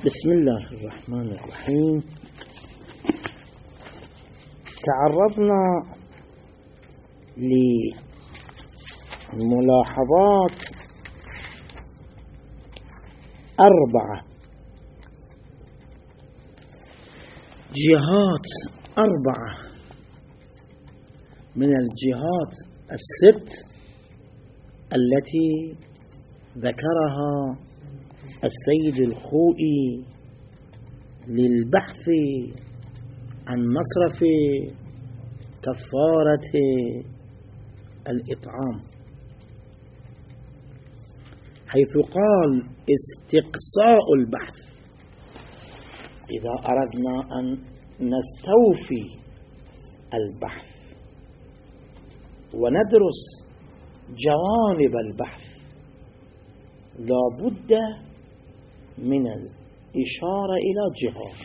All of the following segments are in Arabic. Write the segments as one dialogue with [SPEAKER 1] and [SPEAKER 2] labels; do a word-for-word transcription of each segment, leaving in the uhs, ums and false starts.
[SPEAKER 1] بسم الله الرحمن الرحيم. تعرضنا لملاحظات أربعة جهات أربعة من الجهات الست التي ذكرها السيد الخوئي للبحث عن مصرف كفارة الإطعام، حيث قال استقصاء البحث إذا أردنا أن نستوفي البحث وندرس جوانب البحث لا بد من الإشارة إلى جهات.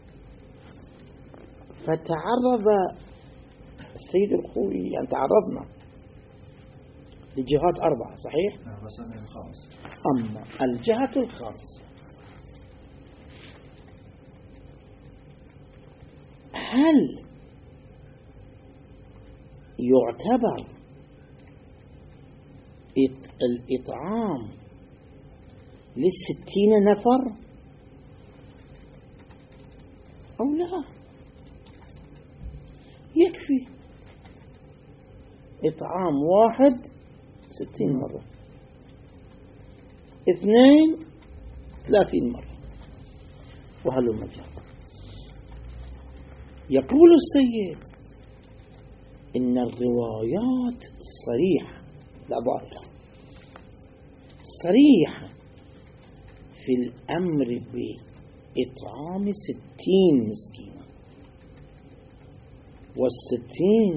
[SPEAKER 1] فتعرض السيد الخوئي، يعني تعرضنا لجهات أربعة صحيح؟ أما الجهة الخامسة هل يعتبر الإطعام للستين نفر أو لا؟ يكفي إطعام واحد ستين مرة، اثنين ثلاثين مرة، وهلو مجال. يقول السيد إن الروايات صريحة، لا ظاهرة، صريحة في الأمر بإطعام ستين مسكينة، والستين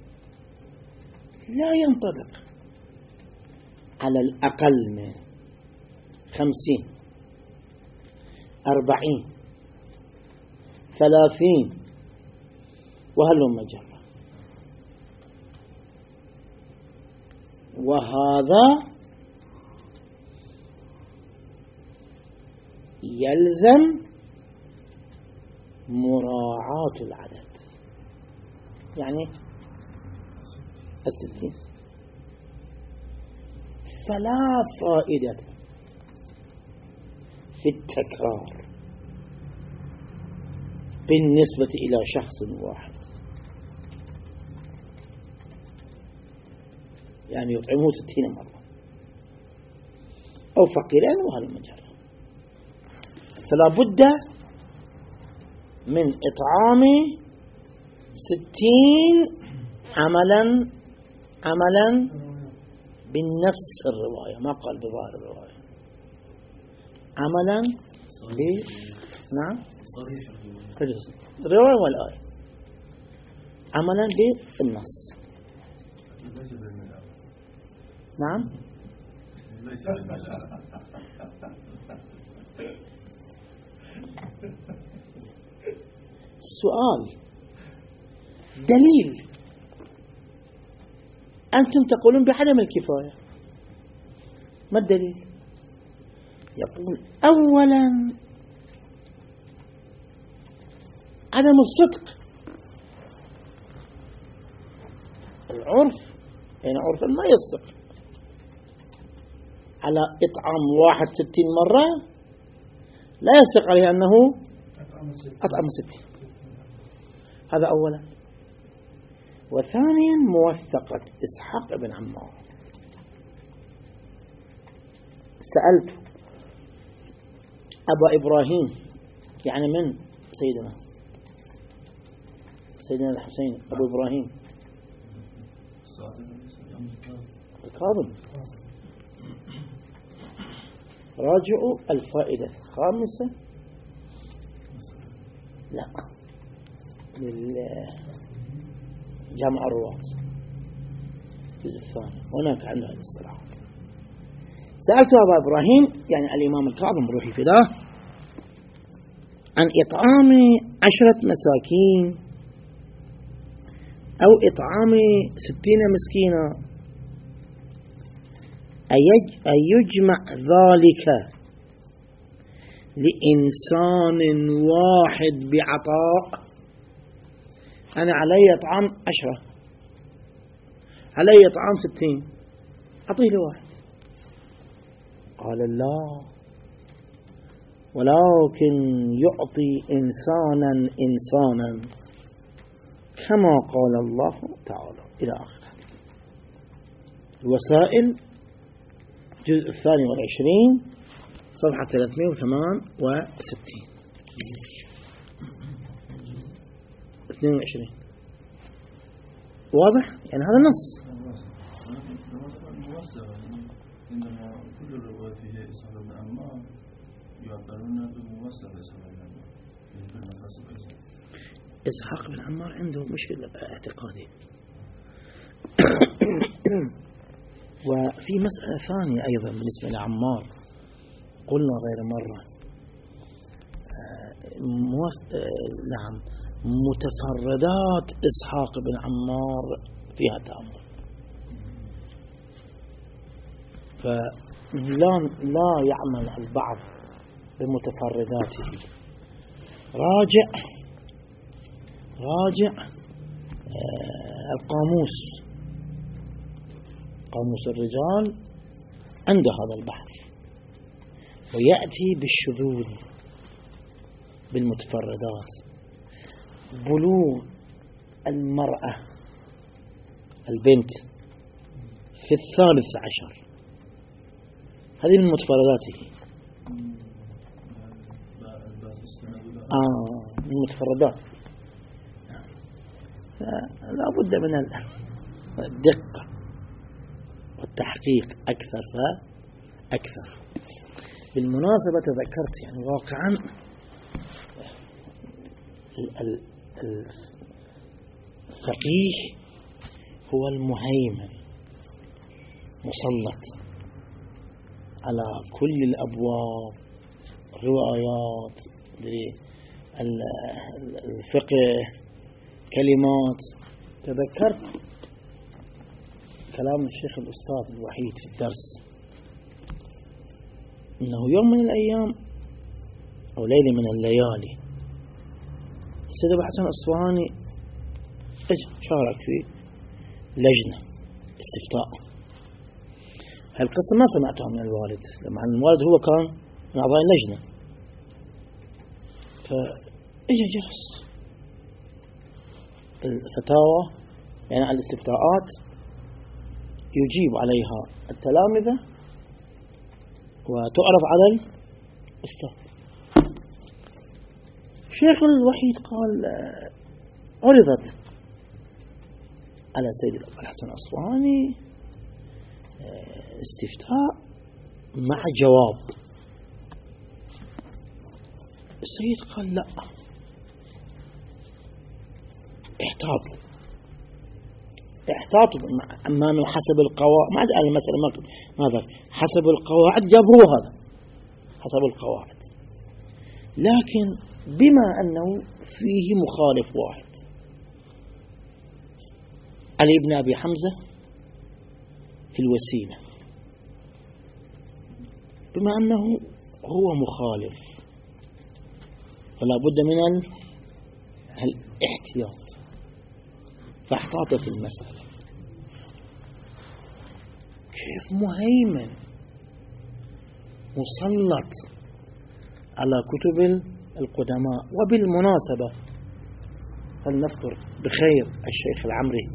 [SPEAKER 1] لا ينطبق على الأقل من خمسين أربعين ثلاثين وهلو مجرة. وهذا يلزم مراعاة العدد، يعني الستين. فلا فائدة في التكرار بالنسبة إلى شخص واحد، يعني يطعمه ستين مرة أو فقيرين وهالمجرة. فلا بد من إطعام ستين عملا عملا بالنص الرواية، ما قال بظاهر الرواية، عملا ب نعم صريح الرواية والآية، عملا بالنص. نعم السؤال دليل. أنتم تقولون بعدم الكفاية، ما الدليل؟ يقول أولا عدم الصدق. العرف يعني عرف ما يصدق على إطعام واحد ستين مرة، لا يصدق عليه أنه أطعم ستين. هذا أولا. وثانيا موثقة إسحاق بن عمار. سألت أبا إبراهيم، يعني من سيدنا سيدنا الحسين أبو إبراهيم الكاظم، راجعوا الفائدة الخامسة لا للجامع الرواة الجزء الثاني، هناك عنده هذه الصلاحات. سألت أبا إبراهيم يعني الإمام الكاظم روحي فداه عن إطعام عشرة مساكين أو إطعام ستين مسكينة، أيجمع ذلك لإنسان واحد بعطاء. أنا علي طعام عشرة، علي طعام ستين، أعطيه لواحد. قال لا، ولكن يعطي إنسانا إنسانا كما قال الله تعالى إلى آخره. الوسائل الجزء الثاني والعشرين صفحة ثلاثمائة وثمانية وستين اثنين وعشرين. واضح؟ يعني هذا النص.
[SPEAKER 2] عندما كل الروايات فيها إسحاق بن عمار يعبرون بموسع إسحاق بن عمار،
[SPEAKER 1] إسحاق بن عمار عنده مشكلة اعتقادي. وفي مسألة ثانية أيضا بالنسبة لعمار، قلنا غير مرة، نعم، متفردات إسحاق بن عمار فيها تأمل، فلا لا يعمل البعض بمتفرداته. راجع راجع القاموس، قاموس الرجال عنده هذا البحث، ويأتي بالشذوذ بالمتفردات. بلوغ المرأة البنت في الثالث عشر، هذه من متفرداته. آه من متفردات. لا بد من الدقة والتحقيق أكثر فأكثر. بالمناسبة تذكرت يعني واقعا الفقيه هو المهيمن مسلط على كل الأبواب، الروايات، الفقه، كلمات. تذكرت كلام الشيخ الأستاذ الوحيد في الدرس، إنه يوم من الأيام أو ليلة من الليالي السيد أبو حسن الأصفهاني شارك في لجنة استفتاء. هالقصة ما سمعتها من الوالد، لما الوالد هو كان من أعضاء اللجنة. فإجا جلس الفتاوى يعني على الاستفتاءات يجيب عليها التلامذة وتعرف على الأستاذ. الشيخ الوحيد قال عرضت على سيد الحسن الأصفهاني استفتاء مع جواب. السيد قال لا، احتاطوا احتاطوا أمامه حسب القواعد. ما أسأل المسألة ماذا حسب القواعد جابوا هذا حسب القواعد، لكن بما أنه فيه مخالف واحد، علي بن أبي حمزة في الوسيلة، بما أنه هو مخالف فلا بد من الاحتياط، فاحتاط في المسألة. كيف مهيمن مسلط على كتب القدماء. وبالمناسبة فلنذكر بخير الشيخ العمري،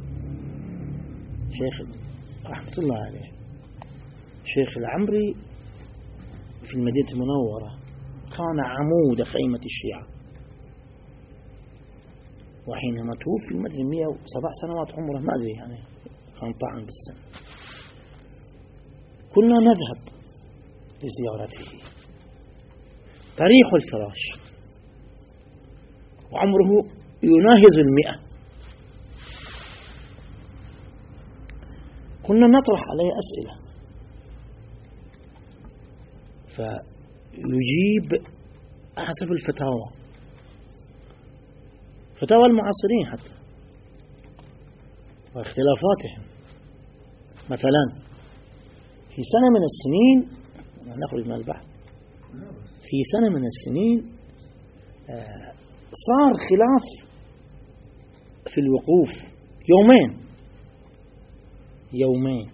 [SPEAKER 1] شيخ رحمة الله عليه، الشيخ العمري في المدينة المنورة كان عمود خيمة الشيعة، وحينما توفي مدري مئة وسبع سنوات عمره، ما أدري يعني كان طعن بالسن، كنا نذهب لزيارته. طريح الفراش وعمره يناهز المئة، كنا نطرح عليه أسئلة فيجيب حسب الفتاوى، فتاوى المعاصرين حتى واختلافاتهم. مثلا في سنة من السنين، نخرج من البحث، في سنة من السنين صار خلاف في الوقوف يومين يومين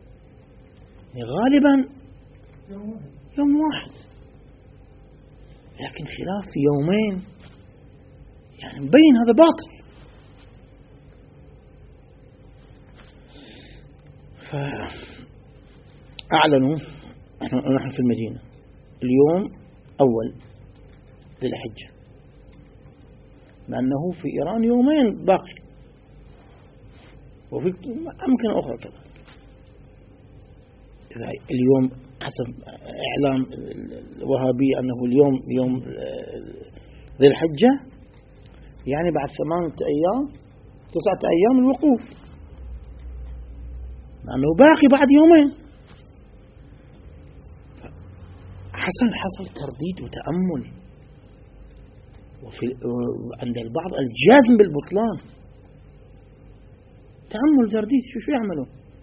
[SPEAKER 1] غالبا يوم واحد، لكن خلاف في يومين يعني مبين هذا باطل. فأعلنوا نحن في المدينة اليوم أول ذي الحجة، لأنه في إيران يومين باقي، وفي أمكنة أخرى كذلك. إذا اليوم حسب إعلام الوهابي أنه اليوم يوم ذي الحجة، يعني بعد ثمانية أيام تسعة أيام الوقوف، لأنه باقي بعد يومين. حصل حصل ترديد وتأمل، وفي عند البعض الجازم بالبطلان، تأمل ترديد شو شو يعملوا.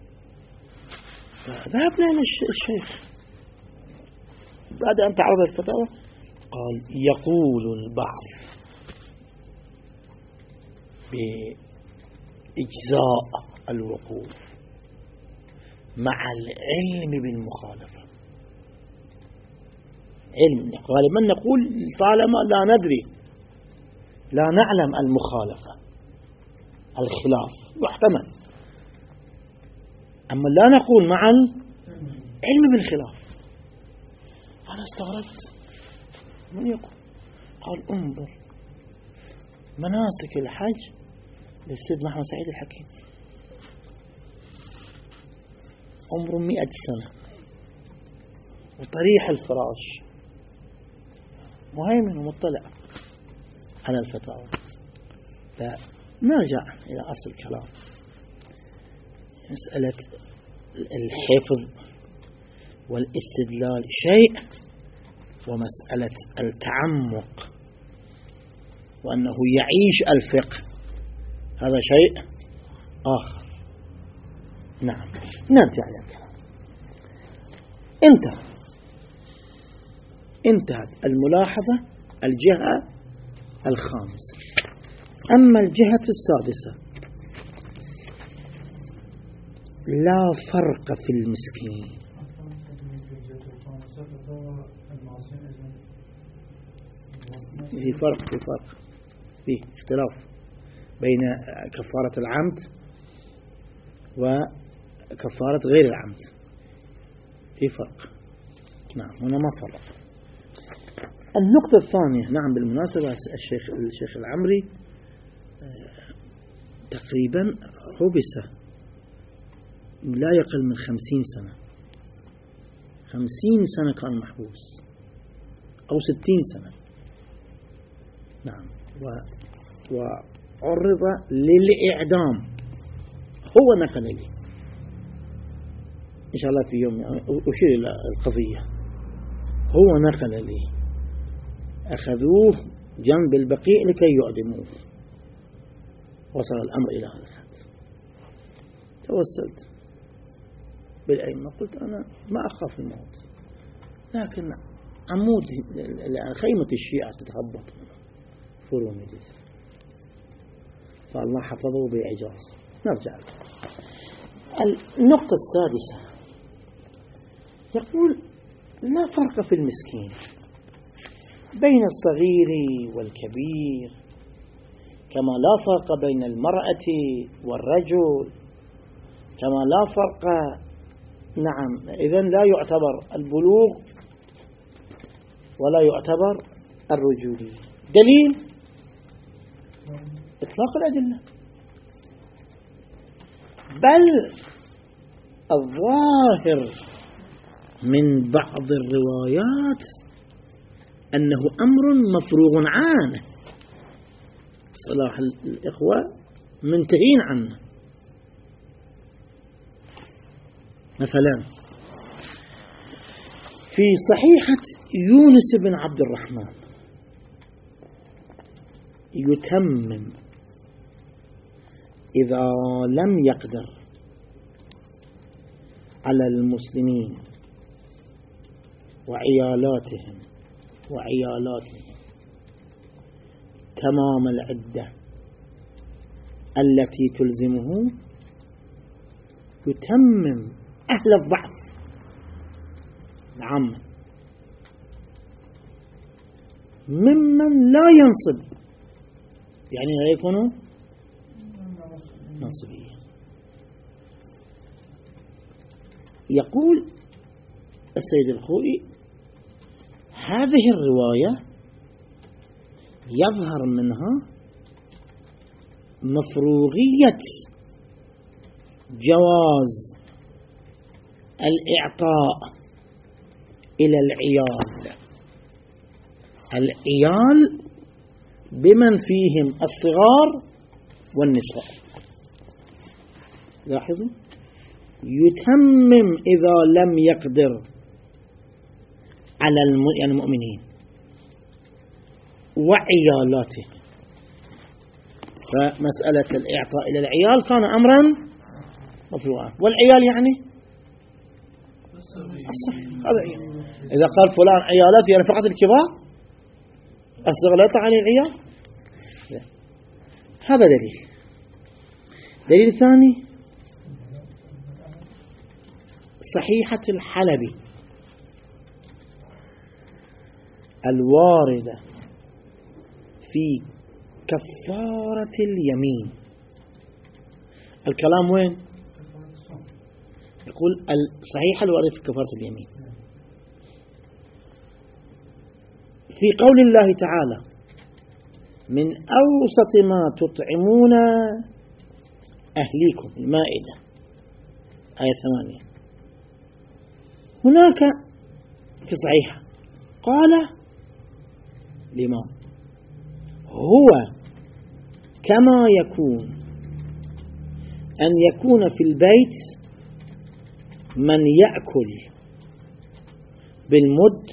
[SPEAKER 1] ذهبنا إلى الشيخ بعد أن تعرض الفتاوى، قال يقول البعض بإجزاء الوقوف مع العلم بالمخالفة. علم غالبا نقول طالما لا ندري لا نعلم المخالفة الخلاف يحتمل، أما لا نقول مع العلم بالخلاف. أنا استغربت من يقول، قال انظر مناسك الحج للسيد محمد سعيد الحكيم، عمره مئة سنة وطريح الفراش، مهيمن ومطلع على الفتاوى. فنرجع إلى أصل الكلام، مسألة الحفظ والاستدلال شيء، ومسألة التعمق وأنه يعيش الفقه هذا شيء آخر. نعم، نرجع إلى الكلام. انتهى انتهت الملاحظة الجهة الخامسة. أما الجهة السادسة، لا فرق في المسكين. في فرق في فرق في اختلاف بين كفارة العمد وكفارة غير العمد، في فرق. نعم، هنا ما فرق. النقطة الثانية، نعم بالمناسبة الشيخ الشيخ العمري تقريبا حبس لا يقل من خمسين سنة، خمسين سنة كان محبوس أو ستين سنة. نعم، وعرض للإعدام. هو نقل لي إن شاء الله في يوم أشير إلى القضية، هو نقل لي أخذوه جنب البقيع لكي يعدموه، وصل الأمر إلى هذا الحد. توسلت بالأئمة، قلت أنا ما أخاف الموت، لكن عمود خيمة الشيعة تتهبط فرون الجسر، فالله حفظه بإعجاز. نرجع النقطة السادسة، يقول لا فرق في المسكين بين الصغير والكبير، كما لا فرق بين المرأة والرجل، كما لا فرق. نعم، إذن لا يعتبر البلوغ ولا يعتبر الرجولي. دليل إطلاق الأدلة، بل الظاهر من بعض الروايات أنه أمر مفروغ عنه، صلاح الإخوة منتهين عنه. مثلا في صحيحة يونس بن عبد الرحمن يتمم إذا لم يقدر على المسلمين وعيالاتهم وعيالاتهم تمام العدة التي تلزمه، يتمم أهل الضعف عامة ممن لا ينصب، يعني لا يكونوا ناصبية. يقول السيد الخوئي: هذه الرواية يظهر منها مفروغية جواز الإعطاء إلى العيال، العيال بمن فيهم الصغار والنساء. لاحظوا، يتمم إذا لم يقدر على المؤمنين وعيالاته. فمسألة الإعطاء إلى العيال كان أمرا مفروغا، والعيال يعني الصحيح. هذا يعني إذا قال فلان عيالات يعني فقط الكبار، الصغار لا يطلع عليه العيال. هذا دليل. دليل ثاني: صحيحة الحلبي الواردة في كفارة اليمين. الكلام وين؟ يقول الصحيحة الواردة في كفارة اليمين في قول الله تعالى: من أوسط ما تطعمون أهليكم، المائدة آية ثمانية. هناك في صحيحة قال لما هو كما يكون أن يكون في البيت من يأكل بالمد،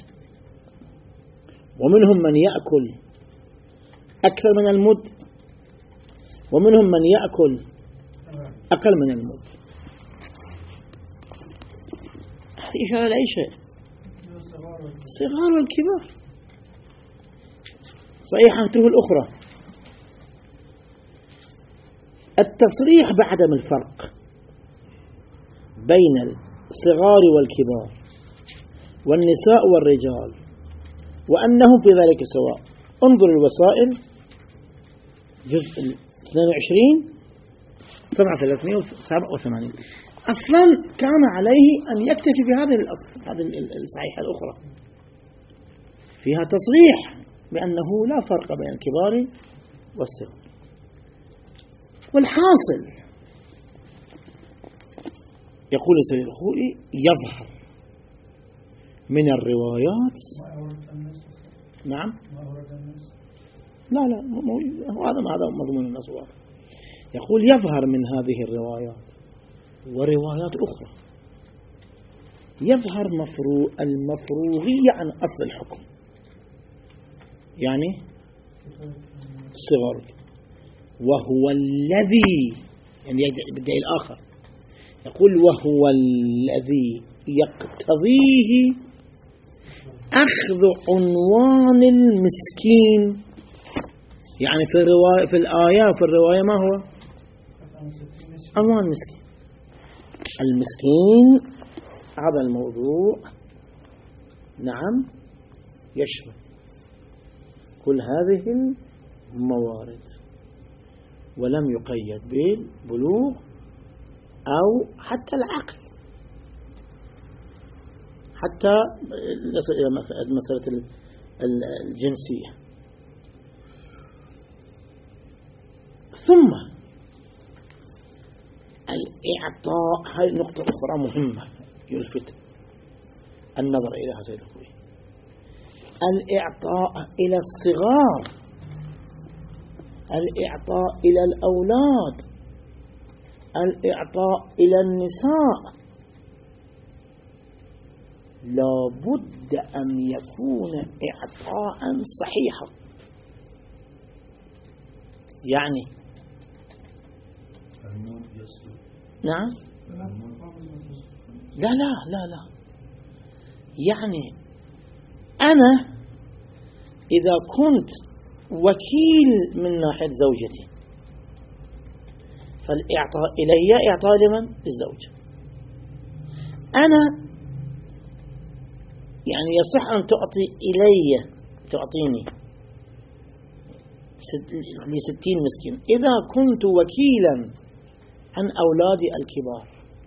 [SPEAKER 1] ومنهم من يأكل أكثر من المد، ومنهم من يأكل أقل من المد. هذه إشارة لأي شيء، الصغار والكبار. صحيحته الأخرى التصريح بعدم الفرق بين الصغار والكبار والنساء والرجال وأنهم في ذلك سواء. انظر الوسائل جزء اثنين وعشرين سبعة ثلاثمائة وسبعة وثمانين. أصلا كان عليه أن يكتفي بهذه الأصل، هذه الصحيحة الأخرى فيها تصريح بأنه لا فرق بين الكبار والصغار. والحاصل يقول السيد الخوئي: يظهر من الروايات. نعم، لا لا هذا هذا مضمون النص. يقول: يظهر من هذه الروايات وروايات أخرى يظهر مفروغ المفروغية عن أصل الحكم، يعني الصغار. وهو الذي، يعني بالدليل الآخر يقول: وهو الذي يقتضيه أخذ عنوان المسكين. يعني في الرواية في الآية في الرواية ما هو عنوان المسكين؟ المسكين هذا الموضوع نعم يشمل كل هذه الموارد، ولم يقيد بالبلوغ أو حتى العقل، حتى نصل إلى مسألة الجنسية. ثم الإعطاء، هذه نقطة أخرى مهمة يلفت النظر إليها سيد الخوئي: الإعطاء إلى الصغار، الإعطاء إلى الأولاد، الإعطاء إلى النساء، لا بد أن يكون إعطاء صحيحا. يعني نعم، لا لا لا لا يعني أنا إذا كنت وكيل من ناحية زوجتي فالإعطاء إلي إعطاء لمن؟ للزوجة. أنا يعني يصح أن تعطي إلي تعطيني لستين مسكين إذا كنت وكيلا عن أولادي الكبار،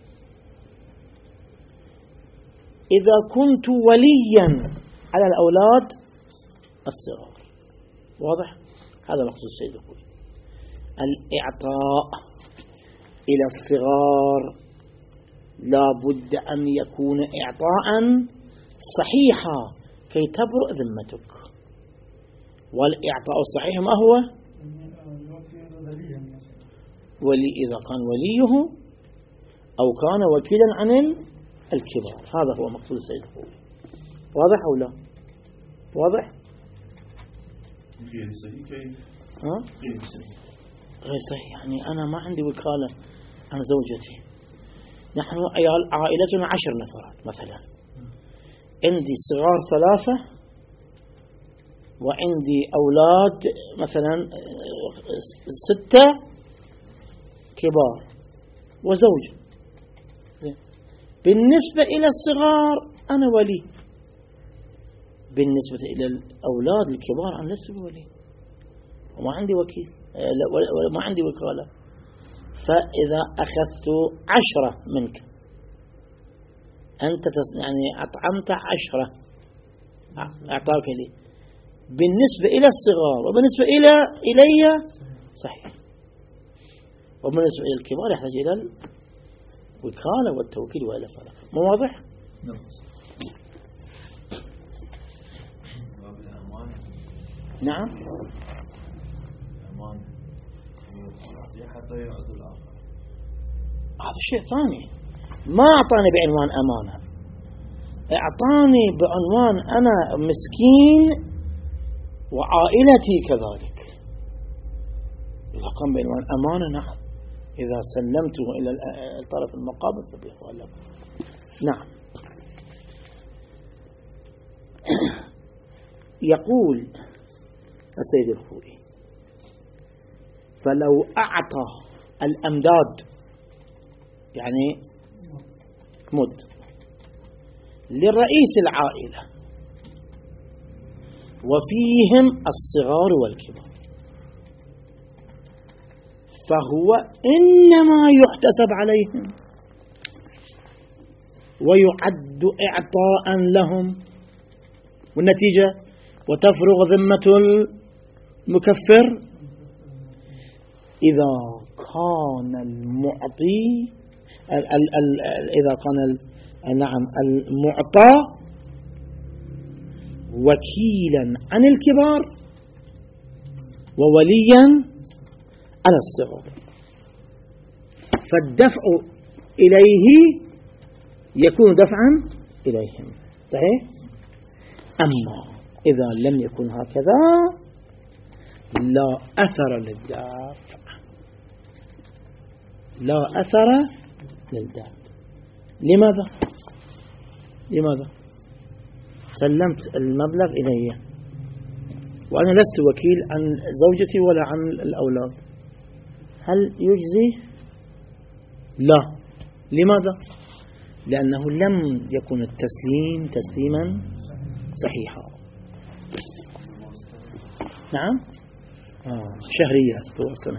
[SPEAKER 1] إذا كنت وليا على الأولاد الصغار. واضح؟ هذا مقصود السيد الخوئي. الإعطاء إلى الصغار لا بد أن يكون إعطاء صحيحا كي تبرئ ذمتك. والإعطاء الصحيح ما هو؟ ولي إذا كان وليه أو كان وكيلا عن الكبار. هذا هو مقصود السيد الخوئي. واضح أو لا؟ واضح؟
[SPEAKER 2] غير صحيح كيف؟
[SPEAKER 1] ها؟
[SPEAKER 2] غير صحيح.
[SPEAKER 1] غير صحيح يعني أنا ما عندي وكالة عن زوجتي. نحن عائلتنا عشر نفرات مثلا، عندي صغار ثلاثة وعندي أولاد مثلا ستة كبار وزوج. بالنسبة إلى الصغار أنا ولي، بالنسبة إلى الأولاد الكبار أنا لست بولي وما عندي وكيل وما عندي وكالة. فإذا أخذت عشرة منك أنت يعني أطعمت عشرة أعطاك لي، بالنسبة إلى الصغار وبالنسبة إلى إلي صحيح، وبالنسبة إلى الكبار يحتاج إلى الوكالة والتوكيل وإلى فعل. مو واضح؟ نعم. هذا شيء ثاني، ما أعطاني بعنوان أمانة، أعطاني بعنوان أنا مسكين وعائلتي كذلك. إذا كان بعنوان أمانة نعم، إذا سلمته إلى الطرف المقابل فبيحوى لك. نعم. يقول السيد الخوئي فلو أعطى الأمداد يعني مد لرئيس العائلة وفيهم الصغار والكبار فهو إنما يحتسب عليهم ويعد إعطاء لهم، والنتيجة وتفرغ ذمة المكفر إذا كان المعطي ال ال ال إذا كان نعم المعطى وكيلا عن الكبار ووليا على الصغار، فالدفع إليه يكون دفعا إليهم. صحيح؟ أما إذا لم يكن هكذا لا أثر للدافع، لا أثر للدافع. لماذا؟ لماذا؟ سلمت المبلغ إلي وأنا لست وكيل عن زوجتي ولا عن الأولاد، هل يجزي؟ لا. لماذا؟ لأنه لم يكن التسليم تسليما صحيحا. نعم. آه. شهريات بوصلة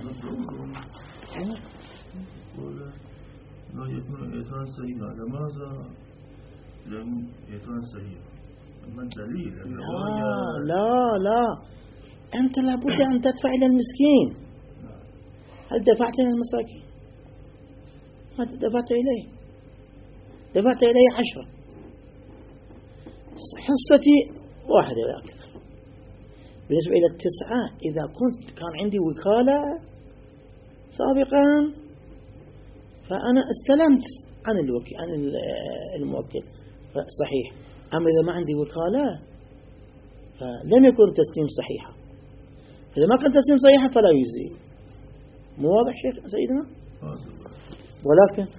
[SPEAKER 2] لا يكون إيتان صحيحا. لماذا لم يكون صحيحا؟ ما الدليل؟
[SPEAKER 1] لا لا لا أنت لابد أن تدفع إلى المسكين. هل دفعت إلى المساكين؟ ما دفعت إليه، دفعت إليه عشرة، حصتي واحدة ولا أكثر. بالنسبة إلى التسعة إذا كنت كان عندي وكالة سابقا فأنا استلمت عن الوكيل عن الموكل صحيح. أما إذا ما عندي وكالة فلم يكن تسليم صحيحا، إذا ما كان تسليم صحيحا فلا يجزي. مو واضح شيخ سيدنا؟ ولكن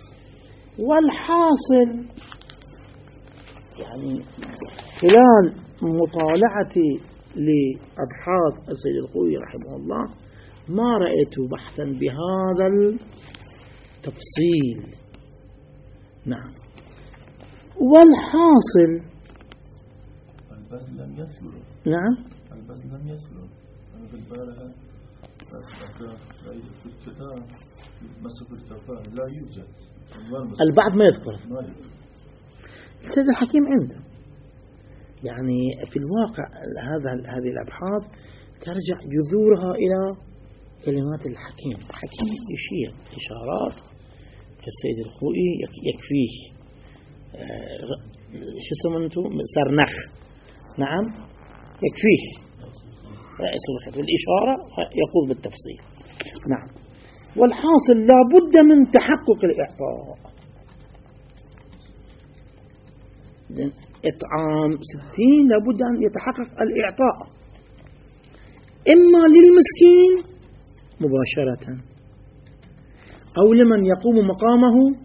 [SPEAKER 1] والحاصل يعني خلال مطالعتي لأبحاث السيد الخوئي رحمه الله ما رأيت بحثا بهذا التفصيل. نعم. والحاصل
[SPEAKER 2] البذل لم يسلو.
[SPEAKER 1] نعم
[SPEAKER 2] البذل لم يسلو. أنا في البارحة في الكتاب مسك الكفاء لا يوجد.
[SPEAKER 1] البعض ما يذكر.
[SPEAKER 2] ما يذكر.
[SPEAKER 1] السيد الحكيم عنده يعني في الواقع هذا هذه الأبحاث ترجع جذورها إلى كلمات الحكيم. الحكيم يشير إشارات كالسيد الخوئي يكفيه شو سمنتو سرنخ. نعم يكفيه رئيس الخط والإشارة يقول بالتفصيل. نعم. والحاصل لا بد من تحقق الإعطاء. إطعام ستين لا بد أن يتحقق الإعطاء إما للمسكين مباشرة أو لمن يقوم مقامه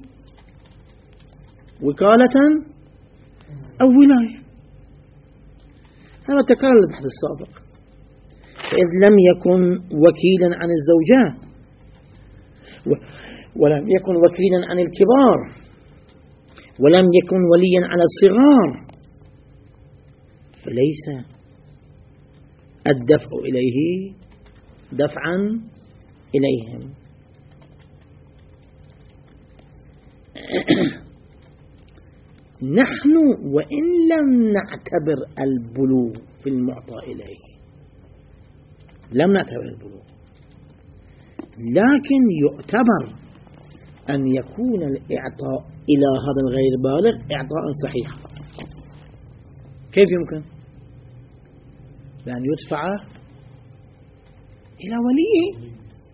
[SPEAKER 1] وكالة أو ولاية. هذا تكرر البحث السابق. فإذ لم يكن وكيلا عن الزوجات ولم يكن وكيلا عن الكبار ولم يكن وليا على الصغار فليس الدفع إليه دفعا إليهم. نحن وإن لم نعتبر البلوغ في المعطى إليه لم نعتبر البلوغ لكن يعتبر أن يكون الإعطاء إلى هذا الغير بالغ إعطاء صحيح. كيف يمكن؟ بأن يدفع إلى وليه.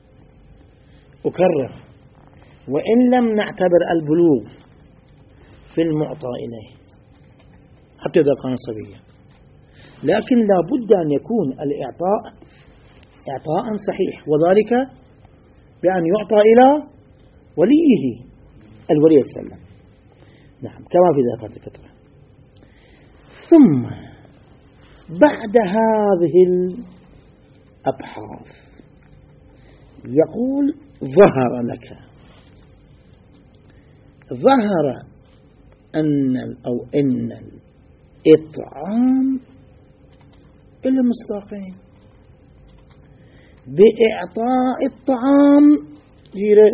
[SPEAKER 1] أكرر وإن لم نعتبر البلوغ في المعطى إليه حتى إذا كان صبيا لكن لا بد أن يكون الإعطاء إعطاء صحيح وذلك بأن يعطى إلى وليه الولي يتسلم. نعم كما في ذاك الفترة. ثم بعد هذه الأبحاث يقول ظهر لك ظهر أن أو إن الإطعام إلى مصداقين. بإعطاء الطعام جيره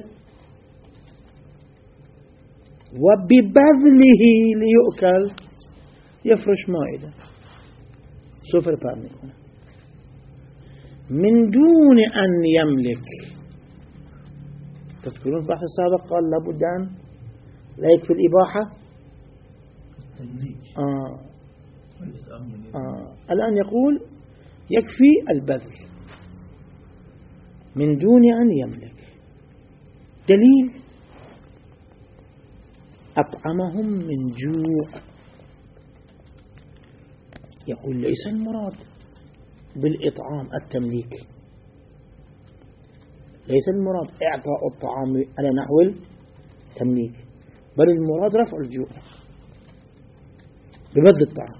[SPEAKER 1] وببذله ليؤكل يفرش مائدة سفر بارني من دون أن يملك. تذكرون في البحث السابق قال لابد أن لا يكفي الإباحة آه. آه. الآن يقول يكفي البذل من دون أن يملك. دليل أطعمهم من جوع. يقول ليس المراد بالإطعام التمليك ليس المراد إعطاء الطعام على نحو التمليك بل المراد رفع الجوع ببذل الطعام.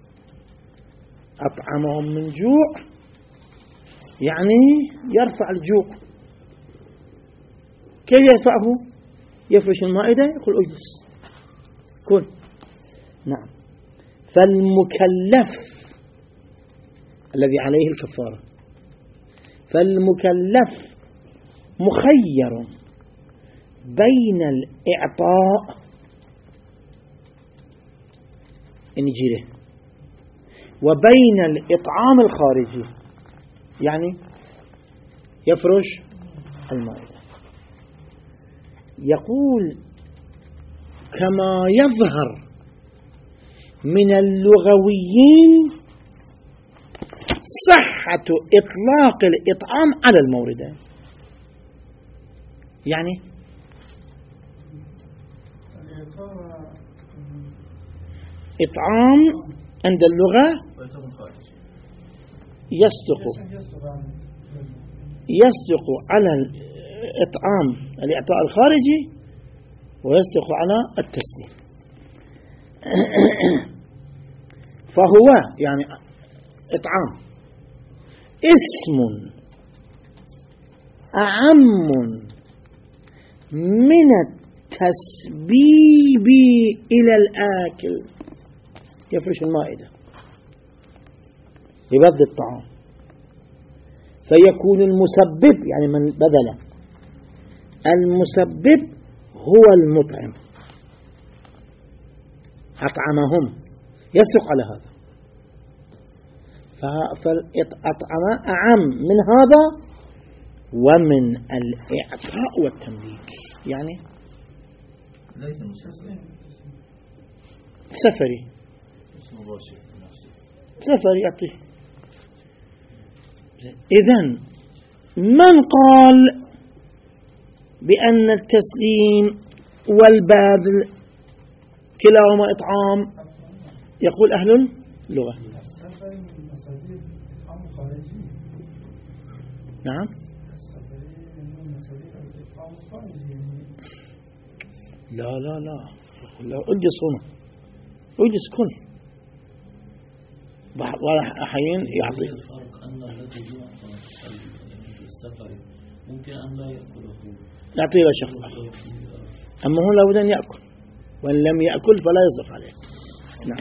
[SPEAKER 1] أطعمهم من جوع يعني يرفع الجوع. كيف يرفعه؟ يفرش المائدة يقول اجلس كل. نعم. فالمكلف الذي عليه الكفارة فالمكلف مخير بين الإعطاء نجيره وبين الإطعام الخارجي يعني يفرش المائدة. يقول كما يظهر من اللغويين صحة إطلاق الإطعام على الموردين. يعني إطعام عند اللغة يصدق يصدق على الإطعام الإعطاء الخارجي ويصدق على التسليم. فهو يعني إطعام اسم أعم من التسبيب إلى الآكل. يفرش المائدة ببذل الطعام، فيكون المسبب يعني من بذله، المسبب هو المطعم، أطعمهم، يسق على هذا. فالأطعم أعم من هذا ومن الإعطاء والتمليك. يعني سفري سفري يعطيه. إذن من قال بأن التسليم والبذل كلاهما إطعام؟ يقول أهل اللغة. نعم. لا لا لا لا أجلس هنا، أجلس كل أحيان يعطي.
[SPEAKER 2] الفرق أن الذي يعطى في السفر ممكن أن لا يأكله،
[SPEAKER 1] يعطيه إلى شخص آخر، أما هو لابد أن يأكل، وإن لم يأكل فلا يصرف عليه. نعم.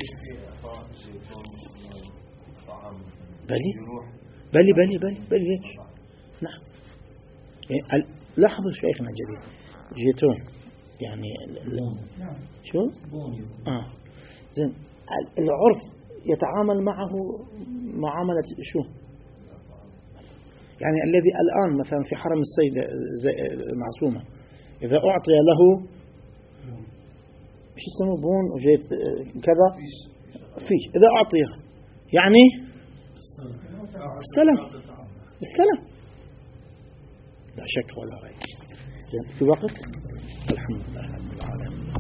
[SPEAKER 1] بلي بلي بلي بلي بلي ليش؟ نعم. يعني لاحظوا شيخنا الجليل جيتون يعني شو؟ آه زين. العرف يتعامل معه معاملة شو؟ يعني الذي الآن مثلا في حرم السيدة معصومة إذا أعطي له شو اسمه بون وجيت كذا فيش، إذا أعطيه يعني استلم استلم لا شك ولا ريب. في وقت الحمد لله.